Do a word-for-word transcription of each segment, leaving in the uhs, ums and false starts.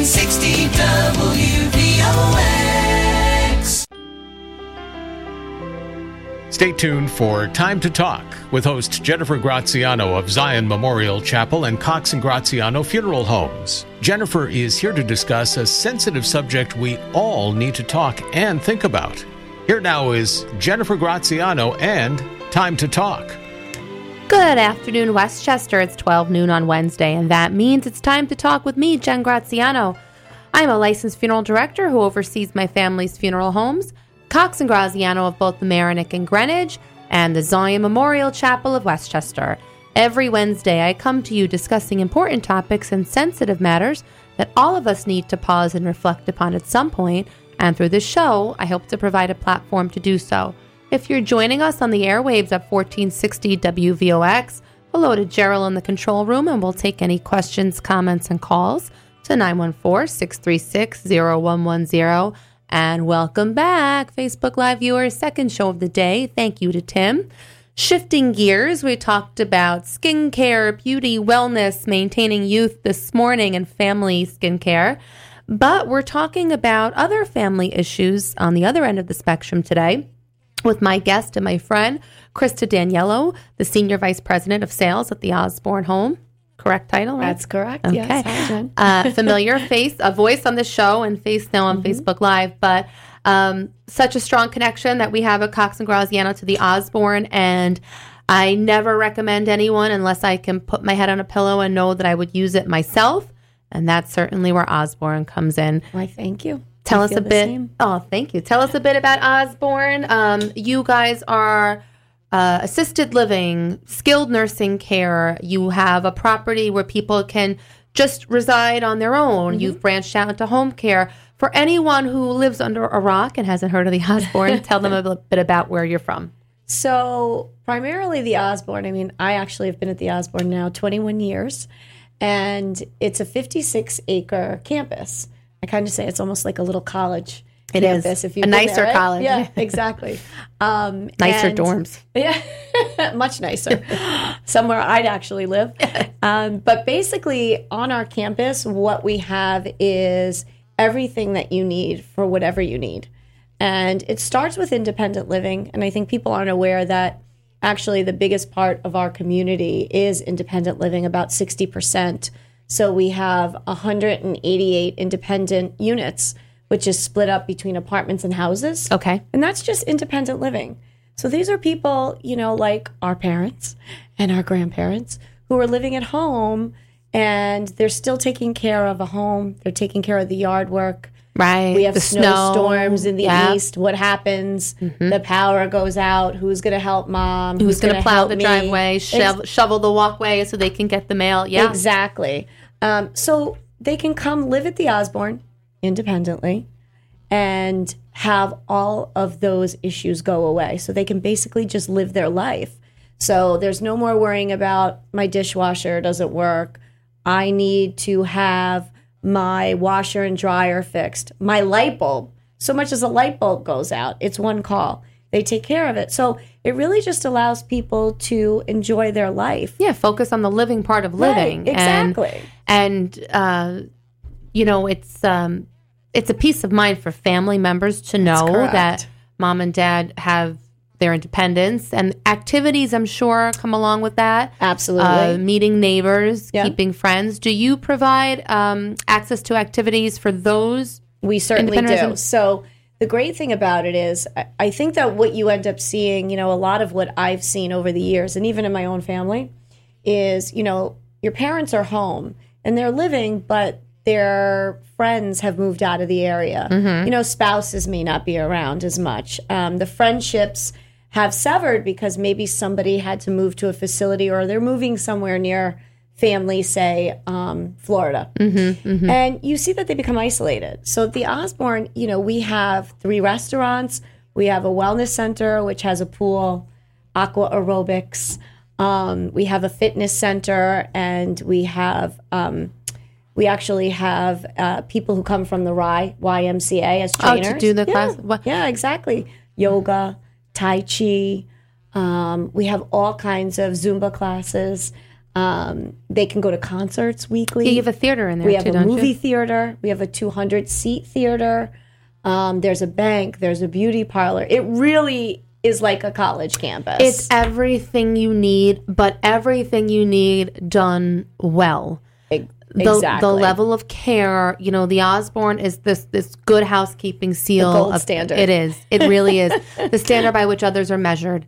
fourteen sixty W V O X. Stay tuned for Time to Talk with host Jennifer Graziano of Zion Memorial Chapel and Cox and Graziano Funeral Homes. Jennifer is here to discuss a sensitive subject we all need to talk and think about. Here now is Jennifer Graziano and Time to Talk. Good afternoon, Westchester. It's twelve noon on Wednesday, and that means it's time to talk with me, Jen Graziano. I'm a licensed funeral director who oversees my family's funeral homes, Cox and Graziano of both the Mamaroneck and Greenwich, and the Zion Memorial Chapel of Westchester. Every Wednesday, I come to you discussing important topics and sensitive matters that all of us need to pause and reflect upon at some point, and through this show, I hope to provide a platform to do so. If you're joining us on the airwaves at fourteen sixty W V O X, hello to Gerald in the control room, and we'll take any questions, comments, and calls to nine one four, six three six, zero one one zero. And welcome back, Facebook Live viewers, second show of the day. Thank you to Tim. Shifting gears, we talked about skincare, beauty, wellness, maintaining youth this morning, and family skincare. But we're talking about other family issues on the other end of the spectrum today with my guest and my friend, Krista Daniello, the Senior Vice President of Sales at the Osborne Home. Correct title, right? That's correct. Okay. Yes, hi, Jen. uh, familiar face, a voice on the show and face now on mm-hmm. Facebook Live, but um, such a strong connection that we have at Cox and Graziano to the Osborne, and I never recommend anyone unless I can put my head on a pillow and know that I would use it myself, and that's certainly where Osborne comes in. Why, thank you. Tell I us feel a the bit. Same. Oh, thank you. Tell us a bit about Osborne. Um, you guys are uh, assisted living, skilled nursing care. You have a property where people can just reside on their own. Mm-hmm. You've branched out into home care. For anyone who lives under a rock and hasn't heard of the Osborne, tell them a bit about where you're from. So primarily the Osborne. I mean, I actually have been at the Osborne now twenty-one years, and it's a fifty-six acre campus. I kind of say it's almost like a little college it campus. Is. If you've a nicer there, right? college. Yeah, exactly. Um, nicer and, dorms. Yeah, much nicer. Somewhere I'd actually live. Um, but basically on our campus, what we have is everything that you need for whatever you need. And it starts with independent living. And I think people aren't aware that actually the biggest part of our community is independent living, about sixty percent. So we have one hundred eighty-eight independent units, which is split up between apartments and houses. Okay. And that's just independent living. So these are people, you know, like our parents and our grandparents who are living at home, and they're still taking care of a home. They're taking care of the yard work. Right. We have the snowstorms snow. in the yep. east. What happens? Mm-hmm. The power goes out. Who's going to help mom? Who's, Who's going to plow the me? driveway, shovel, Ex- shovel the walkway so they can get the mail? Yeah. Exactly. Um, so they can come live at the Osborne independently and have all of those issues go away. So they can basically just live their life. So there's no more worrying about my dishwasher doesn't work. I need to have my washer and dryer fixed. My light bulb, so much as a light bulb goes out, it's one call. They take care of it. So it really just allows people to enjoy their life. Yeah, focus on the living part of living. Right, exactly. And, and uh, you know, it's um, it's a peace of mind for family members to know that mom and dad have their independence, and activities, I'm sure, come along with that. Absolutely. Uh, meeting neighbors, yeah. keeping friends. Do you provide um, access to activities for those? We certainly do. So the great thing about it is I, I think that what you end up seeing, you know, a lot of what I've seen over the years, and even in my own family, is, you know, your parents are home and they're living, but their friends have moved out of the area. Mm-hmm. You know, spouses may not be around as much. Um, the friendships have severed because maybe somebody had to move to a facility, or they're moving somewhere near family, say, um, Florida. Mm-hmm, mm-hmm. And you see that they become isolated. So at the Osborne, you know, we have three restaurants. We have a wellness center, which has a pool, aqua aerobics. Um, we have a fitness center, and we have... Um, We actually have uh, people who come from the R I, Y M C A as trainers. Oh, to do the yeah. class? What? Yeah, exactly. Yoga, Tai Chi. Um, we have all kinds of Zumba classes. Um, they can go to concerts weekly. Yeah, you have a theater in there, We have too, a don't movie you? theater. We have a two hundred seat theater. Um, there's a bank. There's a beauty parlor. It really is like a college campus. It's everything you need, but everything you need done well. Ex- The, exactly. the level of care, you know, the Osborne is this this good housekeeping seal. The gold of, standard. It is. It really is. The standard by which others are measured.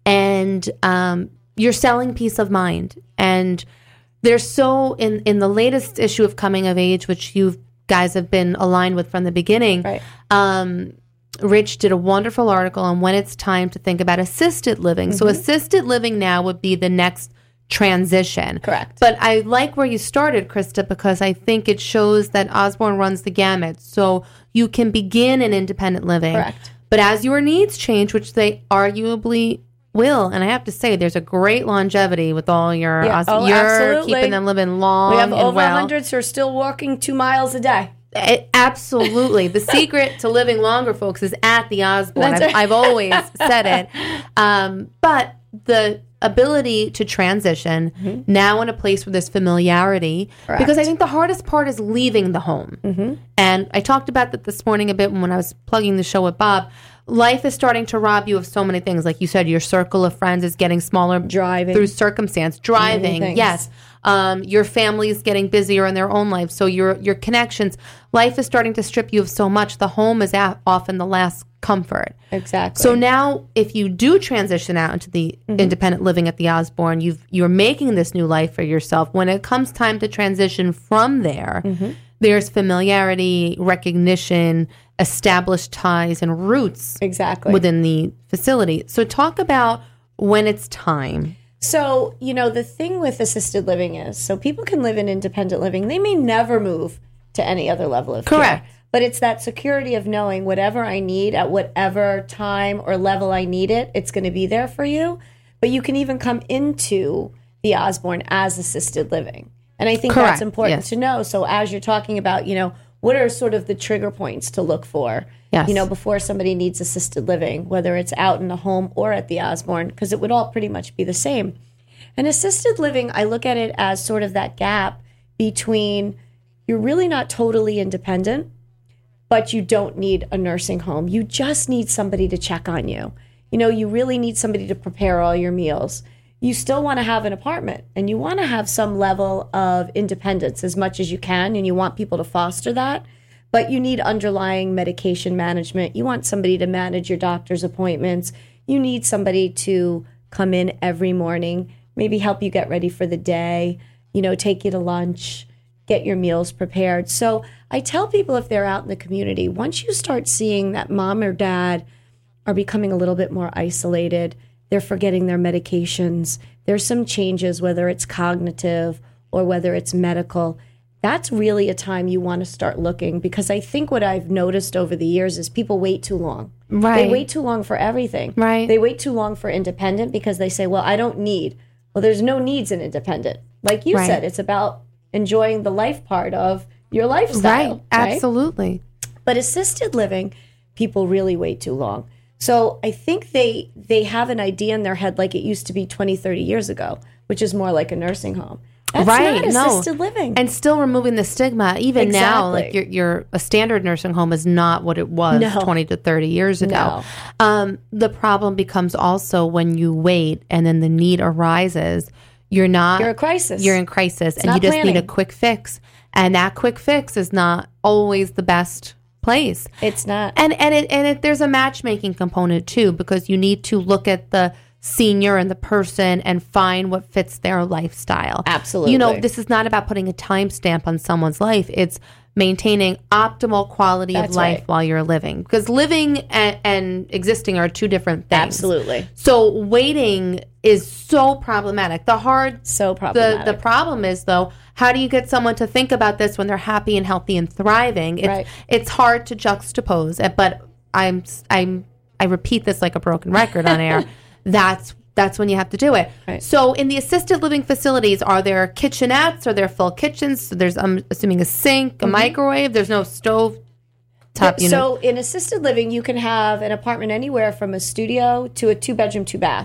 And um, you're selling peace of mind. And there's so, in, in the latest issue of Coming of Age, which you guys have been aligned with from the beginning, Right. um, Rich did a wonderful article on when it's time to think about assisted living. Mm-hmm. So assisted living now would be the next transition. Correct. But I like where you started, Krista, because I think it shows that Osborne runs the gamut. So you can begin in independent living. Correct. But as your needs change, which they arguably will, and I have to say, there's a great longevity with all your, Yeah. Os- Oh, you're absolutely. keeping them living long We have and over well. hundreds who are still walking two miles a day. It, absolutely. The secret to living longer, folks, is at the Osborne. That's I've, right. I've always said it. Um, but the ability to transition Mm-hmm. now in a place where there's familiarity, Correct. because I think the hardest part is leaving the home. Mm-hmm. And I talked about that this morning a bit when I was plugging the show with Bob. Life is starting to rob you of so many things. Like you said, your circle of friends is getting smaller Driving. through circumstance. Driving, things. yes. Um, your family is getting busier in their own life. So your your connections, life is starting to strip you of so much. The home is at, often the last comfort. Exactly. So now, if you do transition out into the Mm-hmm. independent living at the Osborne, you've, you're making this new life for yourself. When it comes time to transition from there, Mm-hmm. there's familiarity, recognition, established ties, and roots Exactly. within the facility. So talk about when it's time. So, you know, the thing with assisted living is, so people can live in independent living. They may never move to any other level of Correct. care. But it's that security of knowing whatever I need at whatever time or level I need it, it's going to be there for you. But you can even come into the Osborne as assisted living. And I think Correct. that's important Yes. to know. So as you're talking about, you know, what are sort of the trigger points to look for, Yes. you know, before somebody needs assisted living, whether it's out in the home or at the Osborne, because it would all pretty much be the same. And assisted living, I look at it as sort of that gap between you're really not totally independent, but you don't need a nursing home. You just need somebody to check on you. You know, you really need somebody to prepare all your meals. You still want to have an apartment and you want to have some level of independence as much as you can, and you want people to foster that. But you need underlying medication management. You want somebody to manage your doctor's appointments. You need somebody to come in every morning, maybe help you get ready for the day, you know, take you to lunch, get your meals prepared. So I tell people if they're out in the community, once you start seeing that mom or dad are becoming a little bit more isolated, they're forgetting their medications, there's some changes, whether it's cognitive or whether it's medical, that's really a time you want to start looking, because I think what I've noticed over the years is people wait too long. Right. They wait too long for everything. Right. They wait too long for independent because they say, well, I don't need. Well, there's no needs in independent. Like you Right. said, it's about enjoying the life part of your lifestyle. Right. Absolutely. But assisted living, people really wait too long. So I think they they have an idea in their head like it used to be twenty, thirty years ago, which is more like a nursing home. That's Right, not no. assisted living. And still removing the stigma. Even now, like Exactly. your, your a standard nursing home is not what it was No. twenty to thirty years ago. No. Um, the problem becomes also when you wait and then the need arises, you're not You're a crisis. You're in crisis, and you not just need a planning. quick fix. And that quick fix is not always the best place. It's not. And and it and it, there's a matchmaking component too, because you need to look at the senior and the person and find what fits their lifestyle. Absolutely. You know, this is not about putting a timestamp on someone's life. It's maintaining optimal quality of That's life right. while you're living. Because living and, and existing are two different things. Absolutely. So waiting is so problematic. The hard So the, problematic. the problem is, though, how do you get someone to think about this when they're happy and healthy and thriving? It's, Right. it's hard to juxtapose, uh, but I'm I'm I repeat this like a broken record on air. That's that's when you have to do it. Right. So in the assisted living facilities, are there kitchenettes? Are there full kitchens? So there's, I'm assuming, a sink, a microwave. There's no stove top unit. So in assisted living, you can have an apartment anywhere from a studio to a two bedroom, two bath.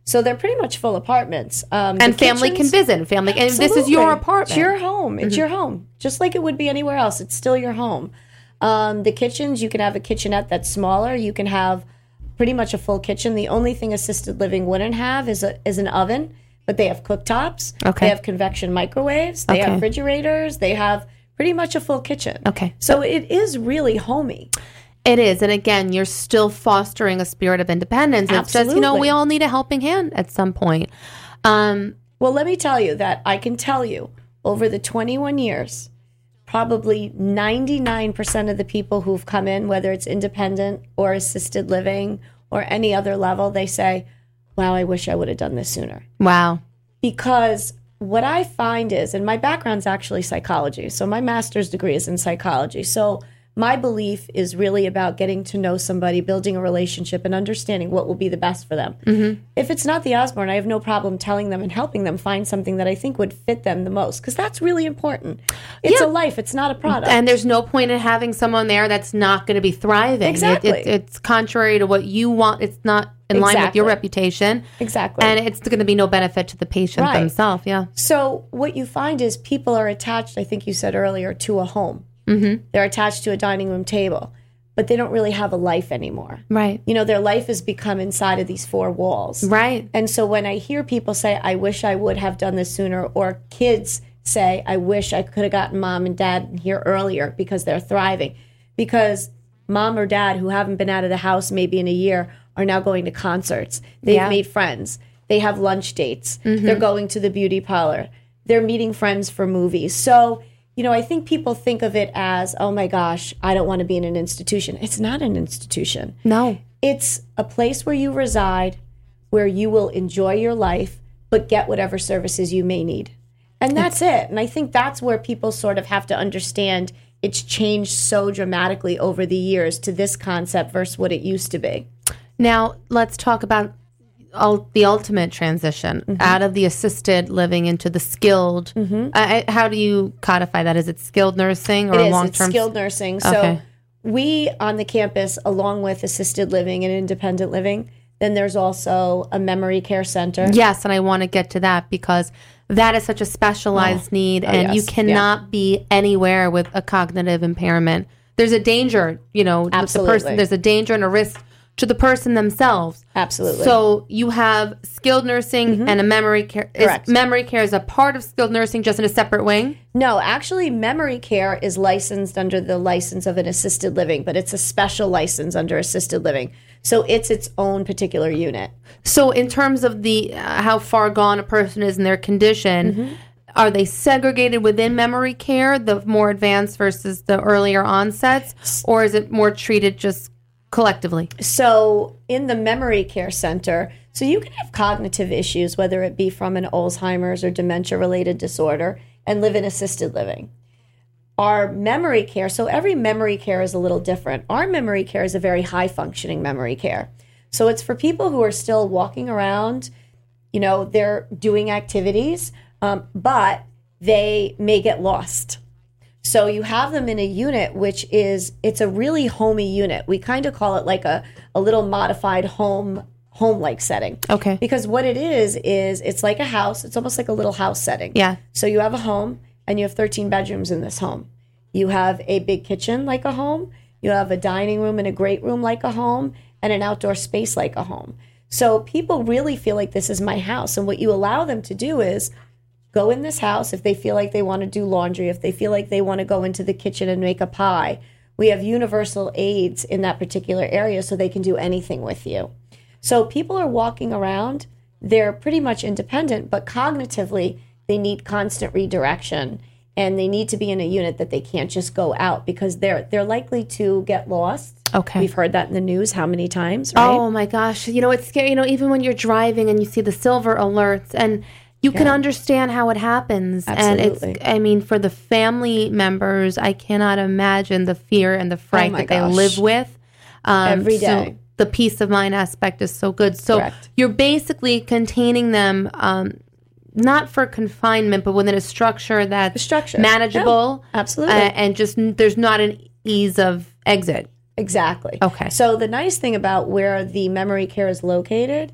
So they're pretty much full apartments. Um, and the family kitchens- can visit. Family, and this is Absolutely. your apartment. It's your home. It's your home. Just like it would be anywhere else. It's still your home. Um, the kitchens, you can have a kitchenette that's smaller. You can have pretty much a full kitchen. The only thing assisted living wouldn't have is a is an oven, but they have cooktops. Okay. They have convection microwaves. They Okay. have refrigerators. They have pretty much a full kitchen. Okay. So it is really homey. It is. And again, you're still fostering a spirit of independence. It's just, you know, Absolutely. we all need a helping hand at some point. Um, Well, let me tell you that I can tell you over the twenty-one years, probably ninety-nine percent of the people who've come in, whether it's independent or assisted living or any other level, they say, wow, I wish I would have done this sooner. wow. Because what I find is, and my background's actually psychology, so my master's degree is in psychology. So my belief is really about getting to know somebody, building a relationship, and understanding what will be the best for them. Mm-hmm. If it's not the Osborne, I have no problem telling them and helping them find something that I think would fit them the most, because that's really important. It's Yeah. a life. It's not a product. And there's no point in having someone there that's not going to be thriving. It- Exactly. it- it's contrary to what you want. It's not in line with your Exactly. reputation. Exactly. And it's going to be no benefit to the patient Right. themselves. Yeah. So what you find is people are attached, I think you said earlier, to a home. Mm-hmm. They're attached to a dining room table, but they don't really have a life anymore. Right. You know, their life has become inside of these four walls. Right. And so when I hear people say, I wish I would have done this sooner, or kids say, I wish I could have gotten mom and dad here earlier because they're thriving. Because mom or dad who haven't been out of the house maybe in a year are now going to concerts. They've Yeah. made friends. They have lunch dates. They're going to the beauty parlor. They're meeting friends for movies. So, you know, I think people think of it as, oh my gosh, I don't want to be in an institution. It's not an institution. No. It's a place where you reside, where you will enjoy your life, but get whatever services you may need. And that's it. And I think that's where people sort of have to understand it's changed so dramatically over the years to this concept versus what it used to be. Now, let's talk about ul- the ultimate transition Mm-hmm. out of the assisted living into the skilled. Uh, I- how do you codify that? Is it skilled nursing or It is. long It's term? skilled nursing. So Okay. we on the campus, along with assisted living and independent living, then there's also a memory care center. Yes, and I want to get to that because that is such a specialized need, and yes. you cannot be anywhere with a cognitive impairment. There's a danger, you know, with the Absolutely. person. There's a danger and a risk to the person themselves. Absolutely. So you have skilled nursing and a memory care. Is Correct. memory care is a part of skilled nursing, just in a separate wing? No, actually, memory care is licensed under the license of an assisted living, but it's a special license under assisted living. So it's its own particular unit. So in terms of the uh, how far gone a person is in their condition, Mm-hmm. are they segregated within memory care, the more advanced versus the earlier onsets, or is it more treated just collectively? So in the memory care center, so you can have cognitive issues, whether it be from an Alzheimer's or dementia-related disorder, and live in assisted living. Our memory care, so every memory care is a little different. Our memory care is a very high-functioning memory care. So it's for people who are still walking around, you know, they're doing activities, um, but they may get lost. So you have them in a unit, which is, it's a really homey unit. We kind of call it like a, a little modified home, home-like setting. Okay. Because what it is, is it's like a house. It's almost like a little house setting. Yeah. So you have a home, and you have thirteen bedrooms in this home. You have a big kitchen like a home. You have a dining room and a great room like a home, and an outdoor space like a home. So people really feel like this is my house. And what you allow them to do is go in this house if they feel like they want to do laundry, if they feel like they want to go into the kitchen and make a pie. We have universal aids in that particular area so they can do anything with you. So people are walking around, they're pretty much independent, but cognitively they need constant redirection, and they need to be in a unit that they can't just go out because they're they're likely to get lost. Okay. We've heard that in the news how many times, right? Oh my gosh. You know, it's scary. You know, even when you're driving and you see the silver alerts, and you can Yeah. understand how it happens. Absolutely. And it's, I mean, for the family members, I cannot imagine the fear and the fright Oh my that they gosh. live with. Um, Every so day. the peace of mind aspect is so good. So Correct. you're basically containing them, um, not for confinement, but within a structure that's structure. manageable. Yeah, absolutely. Uh, and just, there's not an ease of exit. Exactly. Okay. So the nice thing about where the memory care is located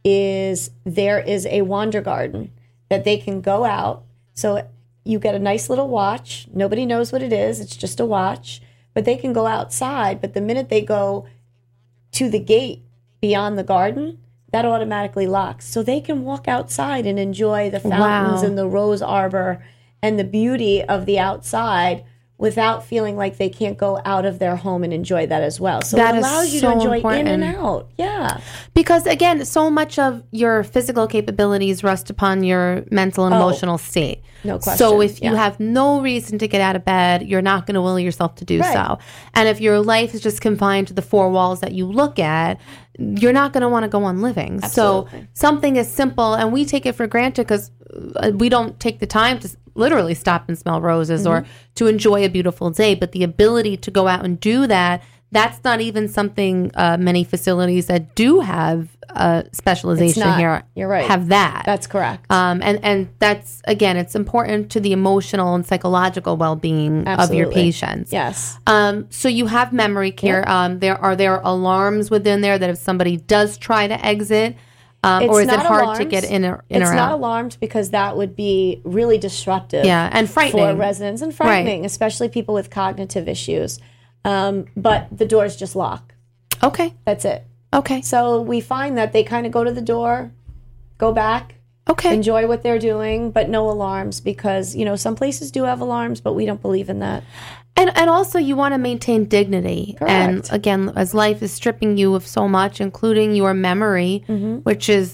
is there is a wander garden that they can go out. So you get a nice little watch. Nobody knows what it is. It's just a watch. But they can go outside. But the minute they go to the gate beyond the garden, that automatically locks. So they can walk outside and enjoy the fountains Wow. and the rose arbor and the beauty of the outside without feeling like they can't go out of their home and enjoy that as well. So That it is allows you so to enjoy important. in and out. Yeah. Because again, so much of your physical capabilities rest upon your mental and Oh, emotional state. no question. So if you Yeah. have no reason to get out of bed, you're not going to will yourself to do Right. so. And if your life is just confined to the four walls that you look at, you're not going to want to go on living. Absolutely. So something as simple, and we take it for granted because we don't take the time to literally stop and smell roses or to enjoy a beautiful day. But the ability to go out and do that, that's not even something uh, many facilities that do have uh, specialization not. here You're right. have that. That's correct. Um, and, and that's, again, it's important to the emotional and psychological well-being of your Absolutely. patients. Yes. Um, so you have memory care. Um, there are there alarms within there that if somebody does try to exit, um, It's or is it not hard alarms. to get in or, in It's or not out? alarmed because that would be really disruptive. Yeah, and frightening. for residents and frightening, especially people with cognitive issues. Um, but the doors just lock. Okay. That's it. Okay. So we find that they kind of go to the door, go back, Okay. enjoy what they're doing, but no alarms because, you know, some places do have alarms, but we don't believe in that. And and also you want to maintain dignity. Correct. And again, as life is stripping you of so much, including your memory, which is,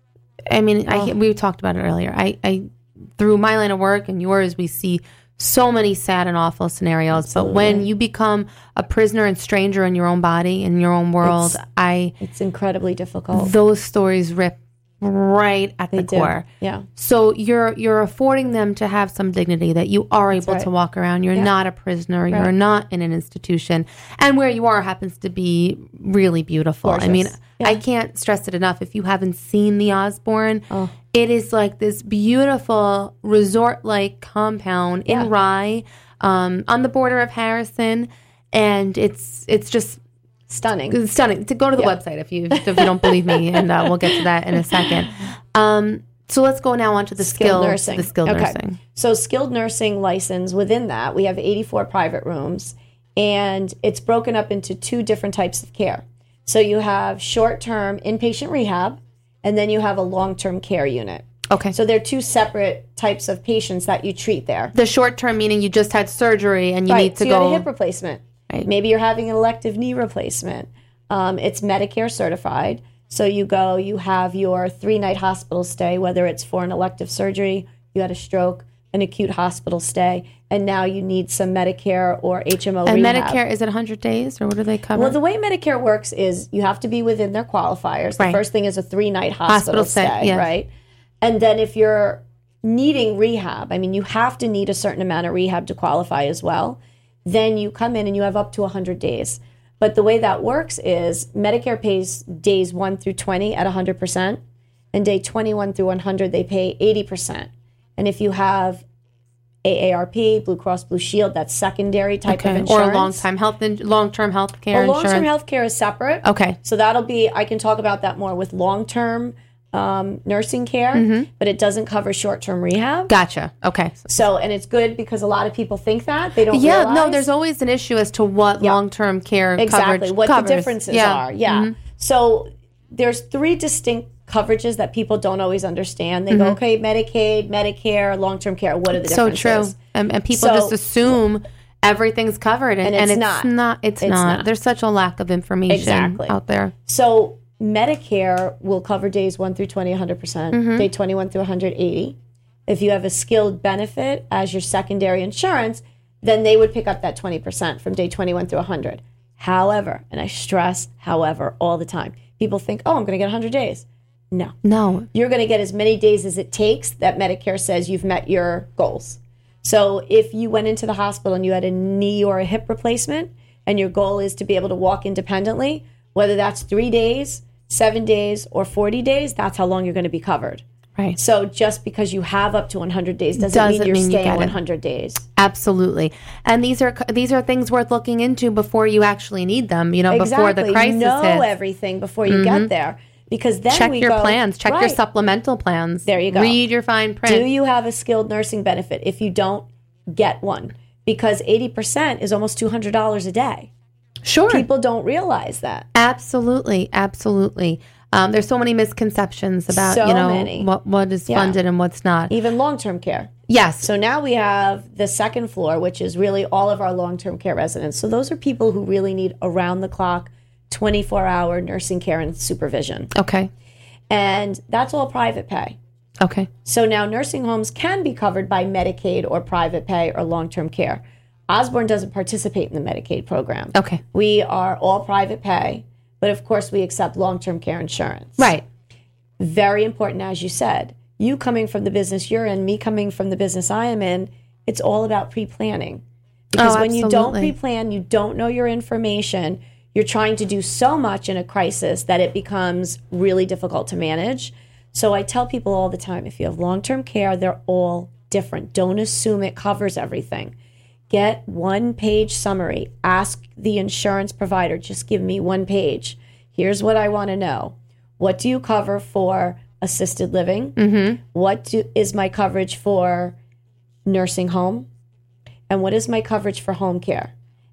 I mean, I, we talked about it earlier. I, I through my line of work and yours, we see so many sad and awful scenarios. Absolutely. But when you become a prisoner and stranger in your own body, in your own world, It's- I It's incredibly difficult. those stories rip right at the They do. core. Yeah. So you're you're affording them to have some dignity, that you are able right. to walk around. You're not a prisoner. You're Right. not in an institution, and where you are happens to be really beautiful. I mean, Gorgeous. Yeah. I can't stress it enough. If you haven't seen the Osborne, Oh. it is like this beautiful resort-like compound Yeah. in Rye, um, on the border of Harrison, and it's it's just Stunning. it's stunning. To go to the Yeah. website if you if you don't believe me, and uh, we'll get to that in a second. Um, so let's go now on to the Skilled skilled nursing. The skilled Okay. nursing. So skilled nursing license, within that, we have eighty-four private rooms, and it's broken up into two different types of care. So you have short-term inpatient rehab, and then you have a long-term care unit. Okay. So So they're two separate types of patients that you treat there. the short term meaning you just had surgery and you Right. need to so you go. had a hip replacement. Right. Maybe you're having an elective knee replacement. Um, it's Medicare certified. So you go, you have your three-night hospital stay, whether it's for an elective surgery, you had a stroke, an acute hospital stay, and now you need some Medicare or H M O and rehab. Medicare, is it one hundred days or what do they cover? Well, the way Medicare works is you have to be within their qualifiers. The Right. first thing is a three-night hospital, Hospital stay, stay, yeah. right? And then if you're needing rehab, I mean, you have to need a certain amount of rehab to qualify as well. Then you come in and you have up to one hundred days. But the way that works is Medicare pays days one through twenty at one hundred percent, and day twenty-one through one hundred, they pay eighty percent. And if you have A A R P, Blue Cross Blue Shield, that's secondary type okay. of insurance. Or long time health, in, long term health care Well, long-term insurance. health care is separate. Okay. So that'll be, I can talk about that more with long-term um, nursing care, but it doesn't cover short-term rehab. Gotcha. Okay. So, and it's good because a lot of people think that. They don't Yeah, realize. no, there's always an issue as to what Yeah. long term care exactly coverage what covers. the differences Yeah. are. Yeah. So there's three distinct coverages that people don't always understand. They go, okay, Medicaid, Medicare, long-term care. What are the So differences? true. And, and people So- just assume everything's covered, and, And and it's it's, not. not. It's, It's not. not. There's such a lack of information Exactly. out there. So Medicare will cover days one through twenty, one hundred percent, Mm-hmm. day twenty-one through one hundred eighty. If you have a skilled benefit as your secondary insurance, then they would pick up that twenty percent from day twenty-one through one hundred. However, and I stress however all the time, people think, oh, I'm going to get one hundred days. No. No. You're going to get as many days as it takes that Medicare says you've met your goals. So if you went into the hospital and you had a knee or a hip replacement and your goal is to be able to walk independently, whether that's three days, seven days, or forty days, that's how long you're going to be covered. Right. So just because you have up to one hundred days doesn't, Doesn't mean you're mean you staying get it. one hundred days. Absolutely. And these are these are things worth looking into before you actually need them, you know, before Exactly. the crisis know hits. everything before you get there. Because then check we your go, plans, check your right. supplemental plans. There you go. Read your fine print. Do you have a skilled nursing benefit? If you don't, get one. Because eighty percent is almost two hundred dollars a day. Sure. People don't realize that. Absolutely. Absolutely. Um, there's so many misconceptions about, So you know, many. what what is Yeah. funded and what's not. Even long-term care. Yes. So now we have the second floor, which is really all of our long-term care residents. So those are people who really need around-the-clock, twenty-four hour nursing care and supervision. Okay. And that's all private pay. Okay. So now nursing homes can be covered by Medicaid or private pay or long-term care. Osborne doesn't participate in the Medicaid program. Okay. We are all private pay, but of course we accept long-term care insurance. Right. Very important, as you said. You coming from the business you're in, me coming from the business I am in, it's all about pre-planning. Because Oh, when you don't absolutely. pre-plan, you don't know your information, you're trying to do so much in a crisis that it becomes really difficult to manage. So I tell people all the time, if you have long-term care, they're all different. Don't assume it covers everything. Get one page summary. Ask the insurance provider, just give me one page. Here's what I want to know. What do you cover for assisted living? Mm-hmm. What do, is my coverage for nursing home? And what is my coverage for home care?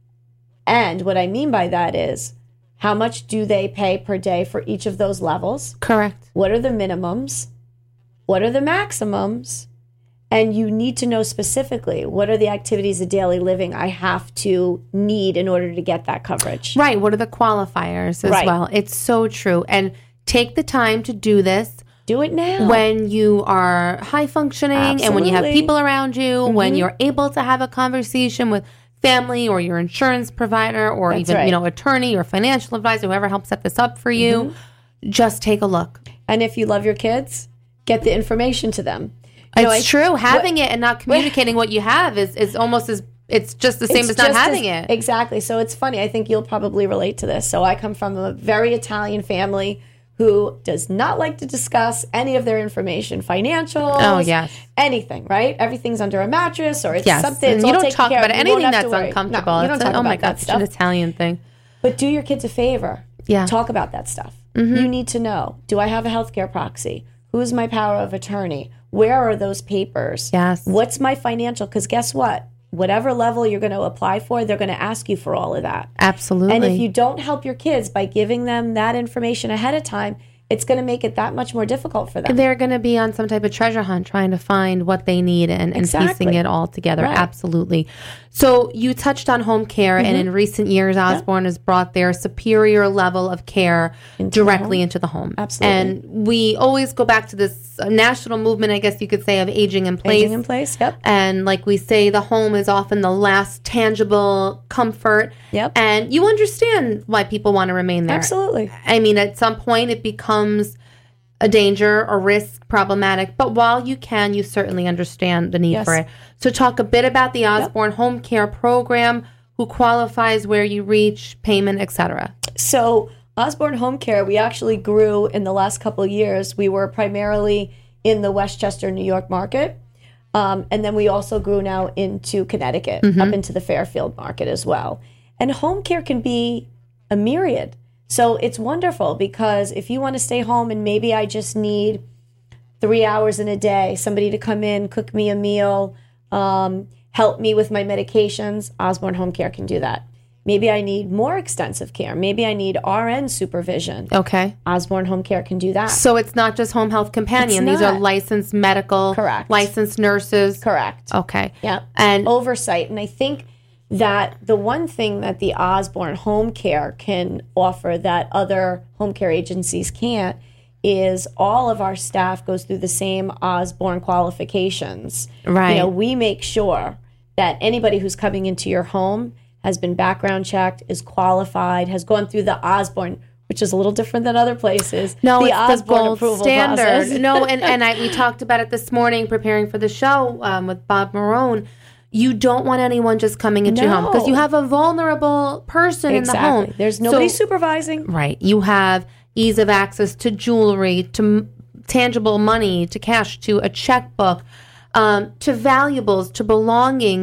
And what I mean by that is, how much do they pay per day for each of those levels? Correct. What are the minimums? What are the maximums? And you need to know specifically, what are the activities of daily living I have to need in order to get that coverage? Right. What are the qualifiers as Right. well? It's so true. And take the time to do this Do it now. when you are high functioning and when you have Absolutely. people around you, when you're able to have a conversation with family or your insurance provider or That's even, right. you know, attorney or financial advisor, whoever helps set this up for you, just take a look. And if you love your kids, get the information to them. You know, It's I- true. Having it and not communicating what you have is, is almost as, it's just the same It's as not just having as- it. Exactly. So it's funny. I think you'll probably relate to this. So I come from a very Italian family who does not like to discuss any of their information, financials. Oh, yes. Anything, right? Everything's under a mattress or it's Yes. something. And It's you all don't taken talk care of. about You won't anything have to that's worry. uncomfortable. No, you It's don't like, talk oh my about God, that such an stuff. Italian thing. But do your kids a favor. Yeah. Talk about that stuff. You need to know, do I have a healthcare proxy? Who's my power of attorney? Where are those papers? Yes. What's my financial? Because guess what? Whatever level you're going to apply for, they're going to ask you for all of that. Absolutely. And if you don't help your kids by giving them that information ahead of time, it's going to make it that much more difficult for them. they're going to be on some type of treasure hunt trying to find what they need and, and Exactly. piecing it all together. Right. Absolutely. So you touched on home care, and in recent years, Osborne has brought their superior level of care Into the directly home. into the home. Absolutely. And we always go back to this uh, national movement, I guess you could say, of aging in place. Aging in place, yep. And like we say, the home is often the last tangible comfort. Yep. And you understand why people want to remain there. Absolutely. I mean, at some point it becomes a danger, a risk, problematic. But while you can, you certainly understand the need Yes. for it. So talk a bit about the Osborne Home Care Program, who qualifies, where you reach, payment, et cetera. So Osborne Home Care, we actually grew in the last couple of years. We were primarily in the Westchester, New York market. Um, and then we also grew now into Connecticut, up into the Fairfield market as well. And home care can be a myriad. So it's wonderful because if you want to stay home and maybe I just need three hours in a day, somebody to come in, cook me a meal, um, help me with my medications, Osborne Home Care can do that. Maybe I need more extensive care. Maybe I need R N supervision. Okay. Osborne Home Care can do that. So it's not just home health companion. It's These are not. licensed medical, Correct. licensed nurses. Correct. Okay. Yeah. And Oversight. And I think that the one thing that the Osborne Home Care can offer that other home care agencies can't is all of our staff goes through the same Osborne qualifications. Right. You know, we make sure that anybody who's coming into your home has been background checked, is qualified, has gone through the Osborne, which is a little different than other places. No, the it's Osborne the gold approval standard. process. No, and, and I, we talked about it this morning preparing for the show um, with Bob Marone. You don't want anyone just coming into your home because No. you have a vulnerable person Exactly. in the home. There's nobody So- supervising. Right. You have ease of access to jewelry, to m- tangible money, to cash, to a checkbook, um, to valuables, to belongings.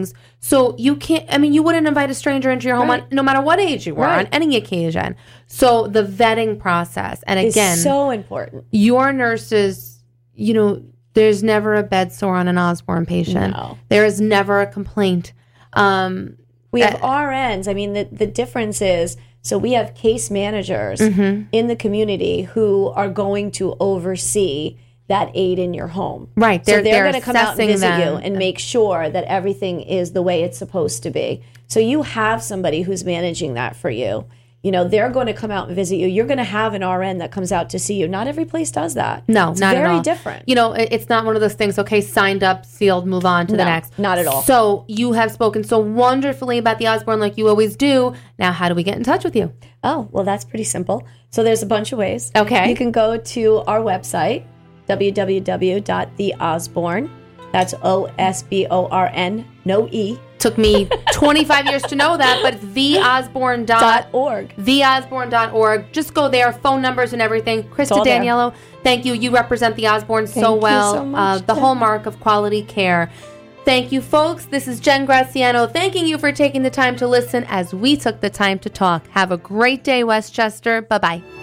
So you can't, I mean, you wouldn't invite a stranger into your home Right. on, no matter what age you were, Right. on any occasion. So the vetting process, and It's again, so important. your nurses, you know, there's never a bed sore on an Osborne patient. No. There is never a complaint. Um, We have R Ns. I mean, the, the difference is, so we have case managers Mm-hmm. in the community who are going to oversee that aid in your home. Right. So They're- they're, they're going to come out and assessing visit you them. and make sure that everything is the way it's supposed to be. So you have somebody who's managing that for you. You know, they're going to come out and visit you. You're going to have an R N that comes out to see you. Not every place does that. No, it's not very at all. different. You know, it- it's not one of those things, okay, signed up, sealed, move on to the No, next. not at all. So you have spoken so wonderfully about the Osborne like you always do. Now, how do we get in touch with you? Oh, well, that's pretty simple. So there's a bunch of ways. Okay. You can go to our website, w w w dot the osborne. That's O S B O R N, no E. Took me twenty-five years to know that, but the osborne Dot dot org. the osborne dot org. Just go there, phone numbers and everything. Krista all there. Daniello, thank you. You represent the Osborne so Thank you well. so much. Uh, the hallmark of quality care. Thank you, folks. This is Jen Graziano thanking you for taking the time to listen as we took the time to talk. Have a great day, Westchester. Bye-bye.